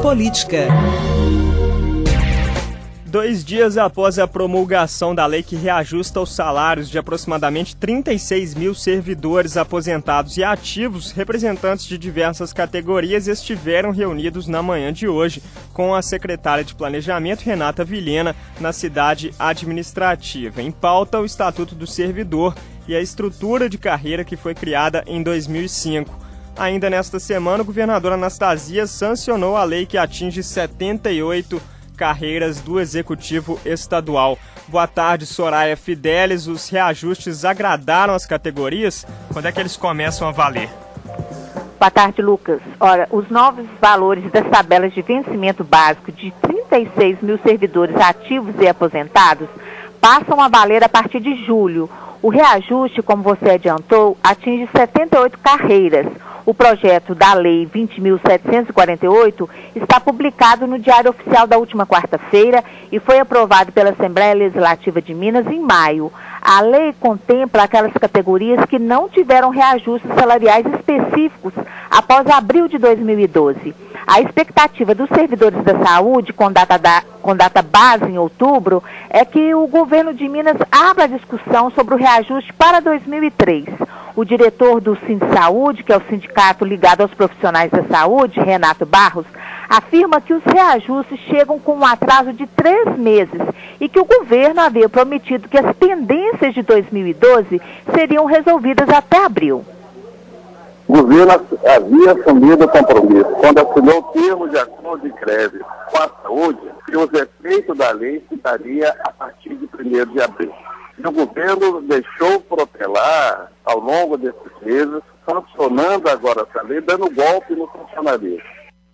Política. 2 dias após a promulgação da lei que reajusta os salários de aproximadamente 36 mil servidores aposentados e ativos, representantes de diversas categorias estiveram reunidos na manhã de hoje com a secretária de Planejamento, Renata Vilhena, na cidade administrativa. Em pauta, o Estatuto do Servidor e a estrutura de carreira que foi criada em 2005. Ainda nesta semana, o governador Anastasia sancionou a lei que atinge 78 carreiras do Executivo Estadual. Boa tarde, Soraya Fidelis. Os reajustes agradaram as categorias? Quando é que eles começam a valer? Boa tarde, Lucas. Ora, os novos valores das tabelas de vencimento básico de 36 mil servidores ativos e aposentados passam a valer a partir de julho. O reajuste, como você adiantou, atinge 78 carreiras. O projeto da Lei 20.748 está publicado no Diário Oficial da última quarta-feira e foi aprovado pela Assembleia Legislativa de Minas em maio. A lei contempla aquelas categorias que não tiveram reajustes salariais específicos após abril de 2012. A expectativa dos servidores da saúde, com data base em outubro, é que o governo de Minas abra a discussão sobre o reajuste para 2003. O diretor do Sindsaúde, que é o sindicato ligado aos profissionais da saúde, Renato Barros, afirma que os reajustes chegam com um atraso de 3 meses e que o governo havia prometido que as pendências de 2012 seriam resolvidas até abril. O governo havia assumido o compromisso, quando assinou o termo de acordo de crédito com a saúde, que os efeitos da lei se daria a partir de 1º de abril. E o governo deixou protelar ao longo desses meses, sancionando agora essa lei, dando golpe no funcionalismo.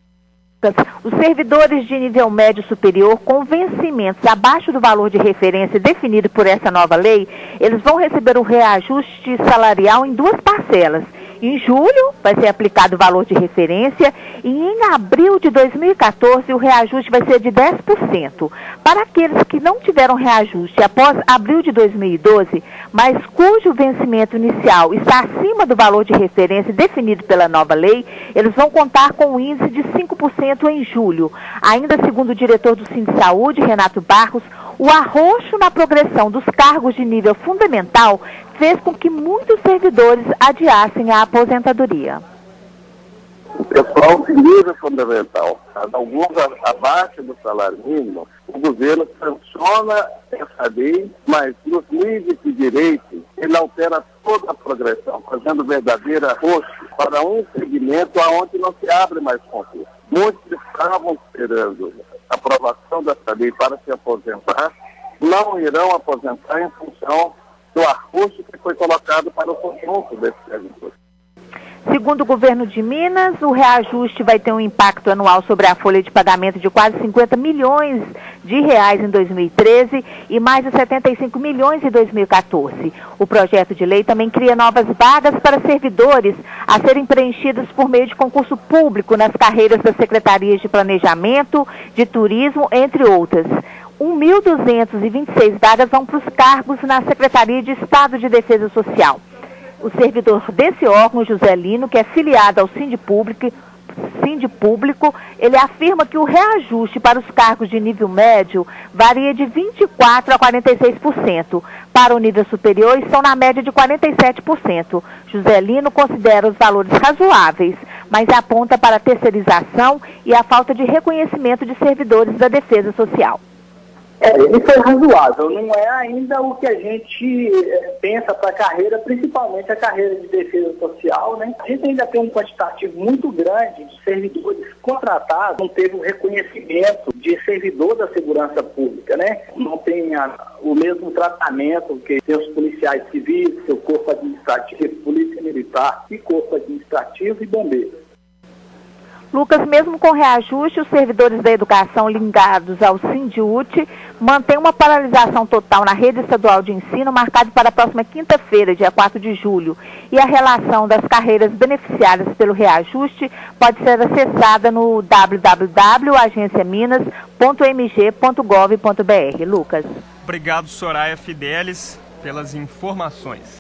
Os servidores de nível médio superior com vencimentos abaixo do valor de referência definido por essa nova lei, eles vão receber o reajuste salarial em 2 parcelas. Em julho vai ser aplicado o valor de referência e em abril de 2014 o reajuste vai ser de 10%. Para aqueles que não tiveram reajuste após abril de 2012, mas cujo vencimento inicial está acima do valor de referência definido pela nova lei, eles vão contar com um índice de 5% em julho. Ainda segundo o diretor do Sindsaúde, Renato Barros, o arroxo na progressão dos cargos de nível fundamental fez com que muitos servidores adiassem a aposentadoria. O pessoal de nível fundamental, alguns abaixo do salário mínimo, o governo sanciona essa lei, mas nos níveis de direito, ele altera toda a progressão, fazendo verdadeira arroxo para um segmento onde não se abre mais concurso. Muitos estavam esperando a aprovação dessa lei para se aposentar, não irão aposentar em função do arroxo que foi colocado para o conjunto desses servidores. Segundo o governo de Minas, o reajuste vai ter um impacto anual sobre a folha de pagamento de quase 50 milhões de reais em 2013 e mais de 75 milhões em 2014. O projeto de lei também cria novas vagas para servidores a serem preenchidas por meio de concurso público nas carreiras das secretarias de Planejamento, de Turismo, entre outras. 1.226 vagas vão para os cargos na Secretaria de Estado de Defesa Social. O servidor desse órgão, José Lino, que é filiado ao Sindipúblico, ele afirma que o reajuste para os cargos de nível médio varia de 24% a 46%. Para o nível superior, estão na média de 47%. José Lino considera os valores razoáveis, mas aponta para a terceirização e a falta de reconhecimento de servidores da Defesa Social. Isso é razoável, não é ainda o que a gente pensa para a carreira, principalmente a carreira de defesa social, né? A gente ainda tem um quantitativo muito grande de servidores contratados, não teve o reconhecimento de servidor da segurança pública, né? Não tem o mesmo tratamento que tem os policiais civis, seu corpo administrativo, polícia militar e corpo administrativo e bombeiros. Lucas, mesmo com reajuste, os servidores da educação ligados ao Sindiúte mantêm uma paralisação total na rede estadual de ensino, marcado para a próxima quinta-feira, dia 4 de julho. E a relação das carreiras beneficiadas pelo reajuste pode ser acessada no www.agenciaminas.mg.gov.br. Lucas. Obrigado, Soraya Fidelis, pelas informações.